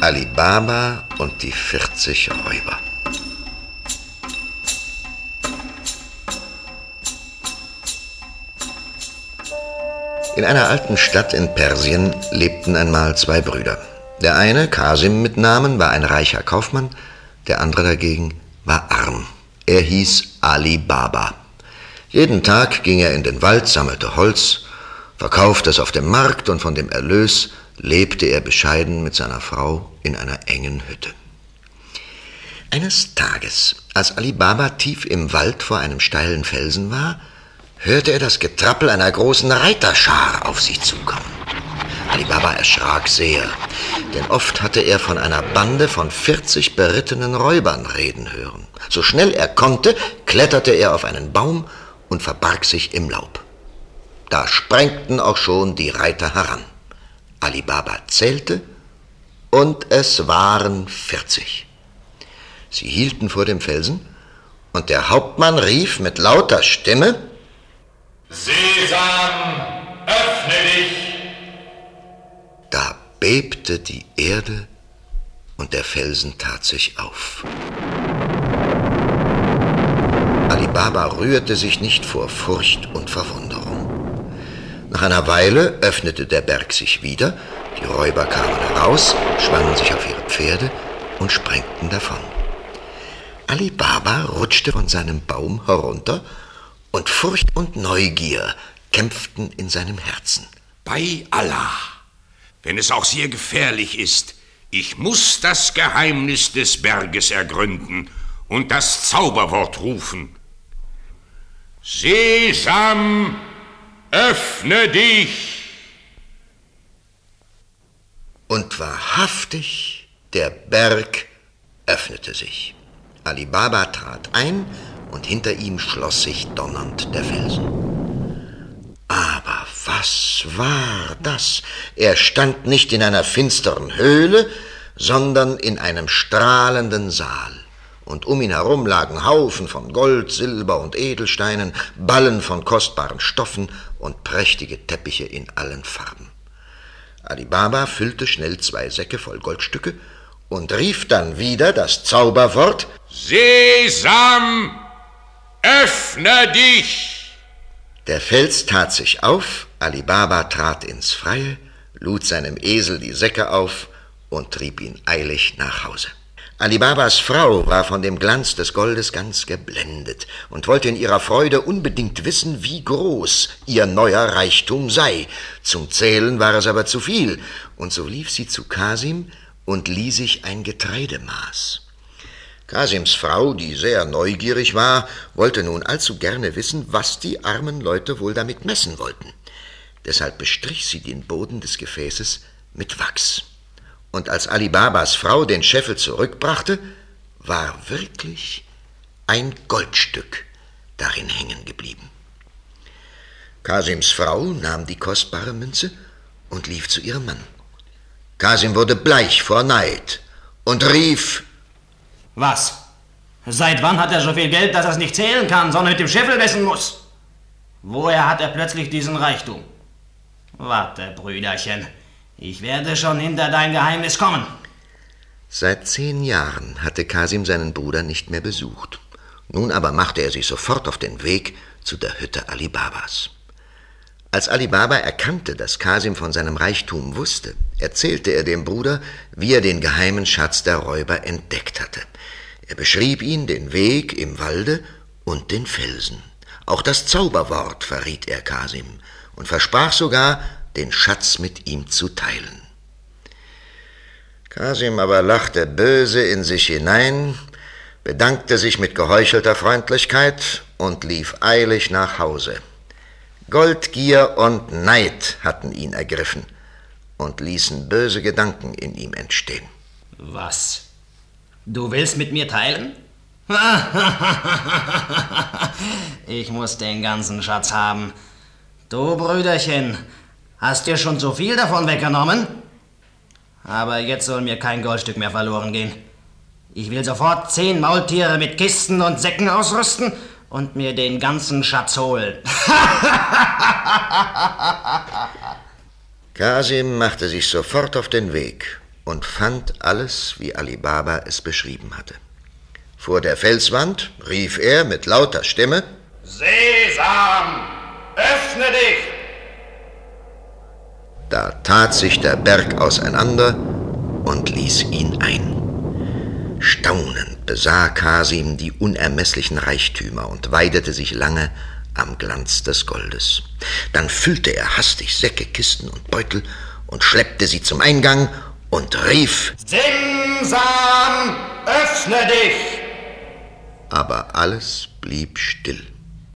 Ali Baba und die 40 Räuber. In einer alten Stadt in Persien lebten einmal 2 Brüder. Der eine, Kasim mit Namen, war ein reicher Kaufmann, der andere dagegen war arm. Er hieß Ali Baba. Jeden Tag ging er in den Wald, sammelte Holz, verkaufte es auf dem Markt und von dem Erlös lebte er bescheiden mit seiner Frau in einer engen Hütte. Eines Tages, als Ali Baba tief im Wald vor einem steilen Felsen war, hörte er das Getrappel einer großen Reiterschar auf sich zukommen. Ali Baba erschrak sehr, denn oft hatte er von einer Bande von 40 berittenen Räubern reden hören. So schnell er konnte, kletterte er auf einen Baum und verbarg sich im Laub. Da sprengten auch schon die Reiter heran. Ali Baba zählte, und es waren 40. Sie hielten vor dem Felsen, und der Hauptmann rief mit lauter Stimme: Sesam, öffne dich! Da bebte die Erde, und der Felsen tat sich auf. Ali Baba rührte sich nicht vor Furcht und Verwunderung. Nach einer Weile öffnete der Berg sich wieder, die Räuber kamen heraus, schwangen sich auf ihre Pferde und sprengten davon. Ali Baba rutschte von seinem Baum herunter, und Furcht und Neugier kämpften in seinem Herzen. Bei Allah, wenn es auch sehr gefährlich ist, ich muss das Geheimnis des Berges ergründen und das Zauberwort rufen. Sesam, öffne dich! Und wahrhaftig, der Berg öffnete sich. Ali Baba trat ein, und hinter ihm schloss sich donnernd der Felsen. Aber was war das? Er stand nicht in einer finsteren Höhle, sondern in einem strahlenden Saal. Und um ihn herum lagen Haufen von Gold, Silber und Edelsteinen, Ballen von kostbaren Stoffen und prächtige Teppiche in allen Farben. Ali Baba füllte schnell 2 Säcke voll Goldstücke und rief dann wieder das Zauberwort: Sesam, öffne dich! Der Fels tat sich auf, Ali Baba trat ins Freie, lud seinem Esel die Säcke auf und trieb ihn eilig nach Hause. Ali Babas Frau war von dem Glanz des Goldes ganz geblendet und wollte in ihrer Freude unbedingt wissen, wie groß ihr neuer Reichtum sei. Zum Zählen war es aber zu viel, und so lief sie zu Kasim und lieh sich ein Getreidemaß. Kasims Frau, die sehr neugierig war, wollte nun allzu gerne wissen, was die armen Leute wohl damit messen wollten. Deshalb bestrich sie den Boden des Gefäßes mit Wachs. Und als Ali Babas Frau den Scheffel zurückbrachte, war wirklich ein Goldstück darin hängen geblieben. Kasims Frau nahm die kostbare Münze und lief zu ihrem Mann. Kasim wurde bleich vor Neid und rief: Was? Seit wann hat er so viel Geld, dass er es nicht zählen kann, sondern mit dem Scheffel messen muss? Woher hat er plötzlich diesen Reichtum? Warte, Brüderchen, ich werde schon hinter dein Geheimnis kommen. Seit 10 Jahren hatte Kasim seinen Bruder nicht mehr besucht. Nun aber machte er sich sofort auf den Weg zu der Hütte Ali Babas. Als Ali Baba erkannte, dass Kasim von seinem Reichtum wusste, erzählte er dem Bruder, wie er den geheimen Schatz der Räuber entdeckt hatte. Er beschrieb ihn, den Weg im Walde und den Felsen. Auch das Zauberwort verriet er Kasim und versprach sogar, den Schatz mit ihm zu teilen. Kasim aber lachte böse in sich hinein, bedankte sich mit geheuchelter Freundlichkeit und lief eilig nach Hause. Goldgier und Neid hatten ihn ergriffen und ließen böse Gedanken in ihm entstehen. Was? Du willst mit mir teilen? Ich muss den ganzen Schatz haben. Du, Brüderchen, hast dir schon so viel davon weggenommen? Aber jetzt soll mir kein Goldstück mehr verloren gehen. Ich will sofort 10 Maultiere mit Kisten und Säcken ausrüsten und mir den ganzen Schatz holen. Kasim machte sich sofort auf den Weg und fand alles, wie Ali Baba es beschrieben hatte. Vor der Felswand rief er mit lauter Stimme: Sesam, öffne dich! Da tat sich der Berg auseinander und ließ ihn ein. Staunend besah Kasim die unermesslichen Reichtümer und weidete sich lange am Glanz des Goldes. Dann füllte er hastig Säcke, Kisten und Beutel und schleppte sie zum Eingang und rief: Simsam, öffne dich! Aber alles blieb still.